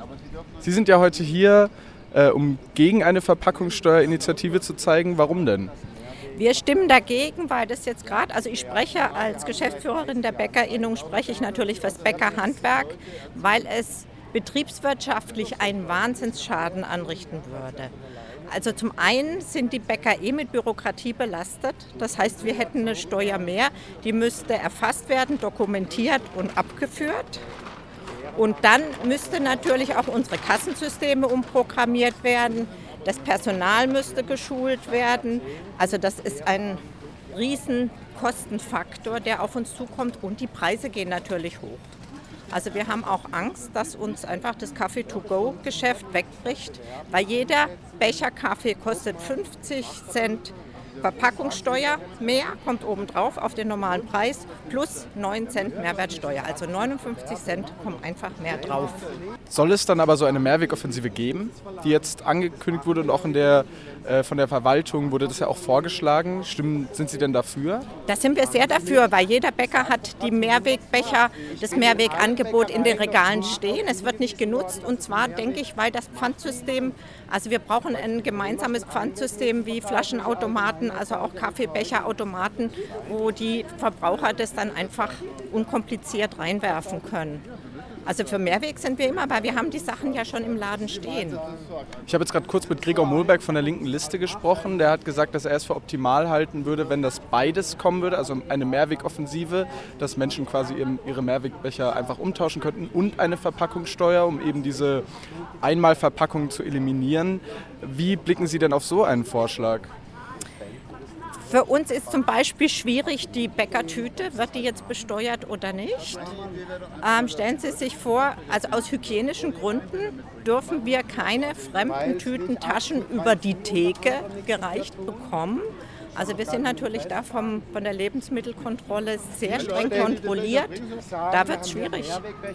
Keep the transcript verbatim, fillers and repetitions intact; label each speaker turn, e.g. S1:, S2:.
S1: Sie sind ja heute hier, äh, um gegen eine Verpackungssteuerinitiative zu zeigen. Warum denn?
S2: Wir stimmen dagegen, weil das jetzt gerade, also ich spreche als Geschäftsführerin der Bäckerinnung, spreche ich natürlich fürs Bäckerhandwerk, weil es betriebswirtschaftlich einen Wahnsinnsschaden anrichten würde. Also zum einen sind die Bäcker eh mit Bürokratie belastet. Das heißt, wir hätten eine Steuer mehr, die müsste erfasst werden, dokumentiert und abgeführt. Und dann müsste natürlich auch unsere Kassensysteme umprogrammiert werden. Das Personal müsste geschult werden. Also das ist ein riesen Kostenfaktor, der auf uns zukommt. Und die Preise gehen natürlich hoch. Also wir haben auch Angst, dass uns einfach das Kaffee-to-go-Geschäft wegbricht, weil jeder Becher Kaffee kostet fünfzig Cent Verpackungssteuer mehr, kommt obendrauf auf den normalen Preis, plus neun Cent Mehrwertsteuer. Also neunundfünfzig Cent kommen einfach mehr drauf.
S1: Soll es dann aber so eine Mehrwegoffensive geben, die jetzt angekündigt wurde und auch in der, äh, von der Verwaltung wurde das ja auch vorgeschlagen. Stimmen, sind Sie denn dafür?
S2: Da sind wir sehr dafür, weil jeder Bäcker hat die Mehrwegbecher, das Mehrwegangebot in den Regalen stehen. Es wird nicht genutzt und zwar, denke ich, weil das Pfandsystem, also wir brauchen ein gemeinsames Pfandsystem wie Flaschenautomaten, also auch Kaffeebecherautomaten, wo die Verbraucher das dann einfach unkompliziert reinwerfen können. Also für Mehrweg sind wir immer, weil wir haben die Sachen ja schon im Laden stehen.
S1: Ich habe jetzt gerade kurz mit Gregor Mohlberg von der linken Liste gesprochen. Der hat gesagt, dass er es für optimal halten würde, wenn das beides kommen würde, also eine Mehrwegoffensive, dass Menschen quasi ihre Mehrwegbecher einfach umtauschen könnten und eine Verpackungssteuer, um eben diese Einmalverpackungen zu eliminieren. Wie blicken Sie denn auf so einen Vorschlag?
S2: Für uns ist zum Beispiel schwierig, die Bäckertüte, wird die jetzt besteuert oder nicht? Ähm, stellen Sie sich vor, also aus hygienischen Gründen dürfen wir keine fremden Tütentaschen über die Theke gereicht bekommen. Also wir sind natürlich da vom, von der Lebensmittelkontrolle sehr streng kontrolliert. Da wird es schwierig.